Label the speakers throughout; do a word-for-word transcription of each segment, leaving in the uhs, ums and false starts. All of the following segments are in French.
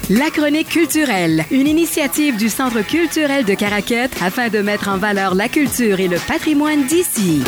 Speaker 1: La chronique culturelle, une initiative du Centre culturel de Caraquette afin de mettre en valeur la culture et le patrimoine d'ici.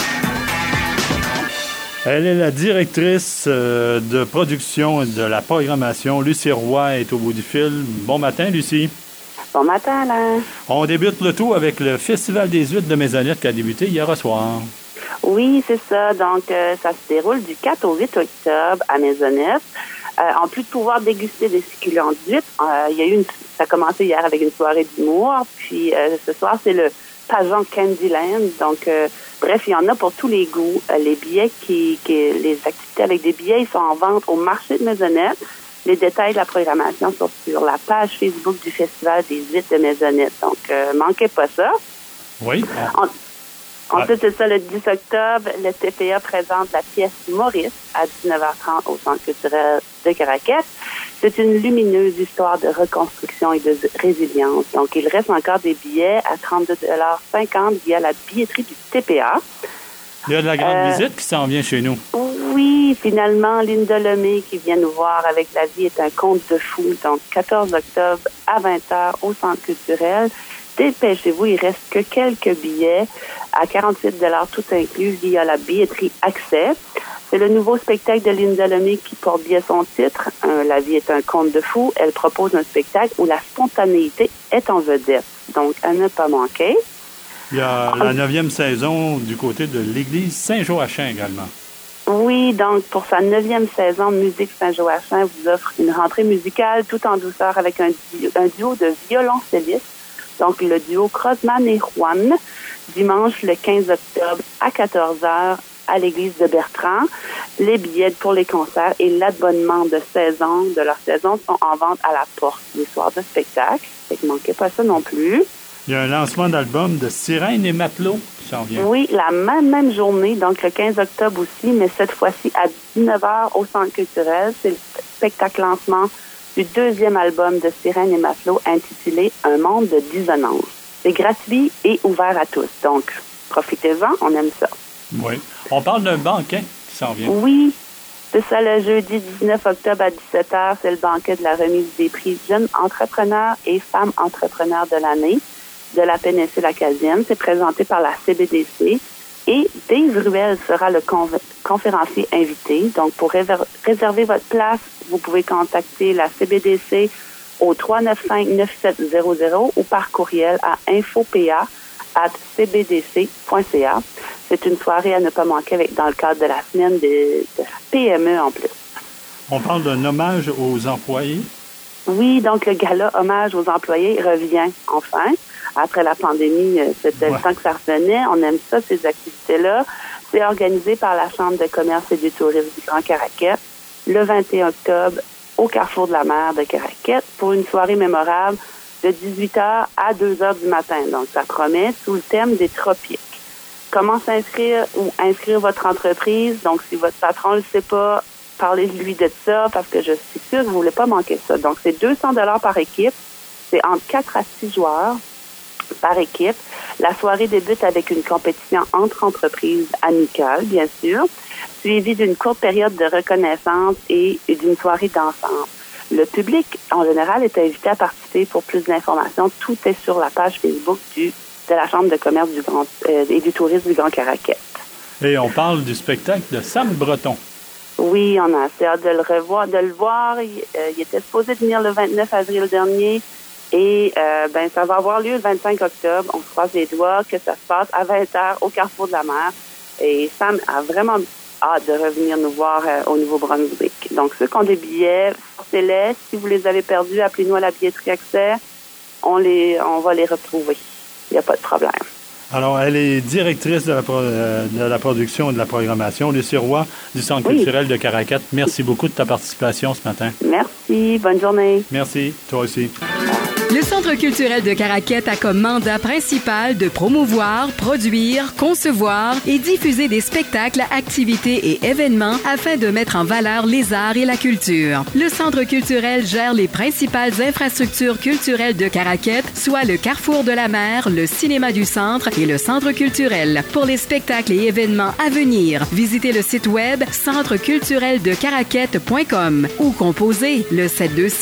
Speaker 2: Elle est la directrice euh, de production et de la programmation. Lucie Roy est au bout du fil. Bon matin, Lucie.
Speaker 3: Bon matin, Alain.
Speaker 2: On débute le tout avec le Festival des huîtres de Maisonnette qui a débuté hier soir.
Speaker 3: Oui, c'est ça. Donc, euh, ça se déroule du quatre au huit octobre à Maisonnette. Euh, en plus de pouvoir déguster des succulentes d'huîtres, euh, il y a eu une, ça a commencé hier avec une soirée d'humour. Puis euh, ce soir, c'est le pageant Candyland. Donc, euh, bref, il y en a pour tous les goûts. Euh, les billets, qui, qui, les activités avec des billets, ils sont en vente au marché de Maisonnette. Les détails de la programmation sont sur la page Facebook du Festival des huîtres de Maisonnette. Donc, euh, manquez pas ça.
Speaker 2: Oui.
Speaker 3: En, Ensuite, c'est ça, le dix octobre, le T P A présente la pièce Maurice à dix-neuf heures trente au Centre culturel de Caraquette. C'est une lumineuse histoire de reconstruction et de résilience. Donc, il reste encore des billets à trente-deux dollars cinquante via la billetterie du T P A.
Speaker 2: Il y a de la grande
Speaker 3: euh,
Speaker 2: visite qui s'en vient chez nous.
Speaker 3: Oui, finalement, Linda Lemay qui vient nous voir avec La vie est un conte de fou. Donc, quatorze octobre à vingt heures au Centre culturel. Dépêchez-vous, il reste que quelques billets à quarante-huit dollars tout inclus via la billetterie Accès. C'est le nouveau spectacle de Linda Lemay qui porte bien son titre. Euh, La vie est un conte de fou. Elle propose un spectacle où la spontanéité est en vedette. Donc, à ne pas manquer.
Speaker 2: Il y a la neuvième saison du côté de l'église Saint-Joachim également.
Speaker 3: Oui, donc pour sa neuvième saison, Musique Saint-Joachim vous offre une rentrée musicale tout en douceur avec un, du- un duo de violoncellistes. Donc, le duo Crossman et Juan, dimanche le quinze octobre à quatorze heures à l'église de Bertrand. Les billets pour les concerts et l'abonnement de saison, de leur saison, sont en vente à la porte les soirs de spectacle. Fait que manquez pas ça non plus.
Speaker 2: Il y a un lancement d'album de Sirène et Matelot qui s'en vient.
Speaker 3: Oui, la même, même journée, donc le quinze octobre aussi, mais cette fois-ci à dix-neuf heures au Centre culturel. C'est le spectacle lancement du deuxième album de Sirène et Matelot intitulé Un monde de dissonance. C'est gratuit et ouvert à tous. Donc, profitez-en, on aime ça.
Speaker 2: Oui. On parle d'un banquet qui s'en vient.
Speaker 3: Oui, c'est ça le jeudi dix-neuf octobre à dix-sept heures. C'est le banquet de la remise des prix Jeunes entrepreneurs et femmes entrepreneurs de l'année de la péninsule acadienne. C'est présenté par la C B D C. Et Dave Ruel sera le conv- conférencier invité. Donc, pour réver- réserver votre place, vous pouvez contacter la C B D C au trois neuf cinq neuf sept zéro zéro ou par courriel à infopa arobase c b d c point c a. C'est une soirée à ne pas manquer avec, dans le cadre de la semaine de, de la P M E en plus.
Speaker 2: On parle d'un hommage aux employés.
Speaker 3: Oui, donc le gala Hommage aux employés revient enfin. Après la pandémie, c'était
Speaker 2: Ouais.
Speaker 3: le temps que ça revenait. On aime ça, ces activités-là. C'est organisé par la Chambre de commerce et du tourisme du Grand Caraquette le vingt et un octobre au Carrefour de la mer de Caraquette pour une soirée mémorable de dix-huit heures à deux heures du matin. Donc, ça promet sous le thème des tropiques. Comment s'inscrire ou inscrire votre entreprise? Donc, si votre patron ne le sait pas, parlez-lui de ça parce que je suis sûre que vous ne voulez pas manquer ça. Donc, c'est deux cents dollars par équipe. C'est entre quatre à six joueurs par équipe. La soirée débute avec une compétition entre entreprises amicales, bien sûr, suivie d'une courte période de reconnaissance et d'une soirée d'ensemble. Le public, en général, est invité à participer. Pour plus d'informations, tout est sur la page Facebook du, de la Chambre de commerce du Grand, euh, et du tourisme du Grand Caraquette.
Speaker 2: Et on parle du spectacle de Sam Breton.
Speaker 3: Oui, on a assez hâte de le revoir, de le voir. Il, euh, il était supposé venir le vingt-neuf avril dernier. Et euh, ben ça va avoir lieu le vingt-cinq octobre. On se croise les doigts que ça se passe à vingt heures au Carrefour de la mer. Et Sam a vraiment hâte de revenir nous voir euh, au Nouveau-Brunswick. Donc, ceux qui ont des billets, sortez-les. Si vous les avez perdus, appelez-nous à la billetterie Accès. On, les, on va les retrouver. Il n'y a pas de problème.
Speaker 2: Alors, elle est directrice de la, pro- euh, de la production et de la programmation, Lucie Roy, du Centre
Speaker 3: Oui.
Speaker 2: culturel de Caraquette. Merci beaucoup de ta participation ce matin.
Speaker 3: Merci. Bonne journée.
Speaker 2: Merci. Toi aussi.
Speaker 1: Le Centre culturel de Caraquette a comme mandat principal de promouvoir, produire, concevoir et diffuser des spectacles, activités et événements afin de mettre en valeur les arts et la culture. Le Centre culturel gère les principales infrastructures culturelles de Caraquette, soit le Carrefour de la mer, le Cinéma du Centre et le Centre culturel. Pour les spectacles et événements à venir, visitez le site web centre culturel de caraquette point com ou composez le sept deux six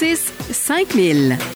Speaker 1: cinq mille.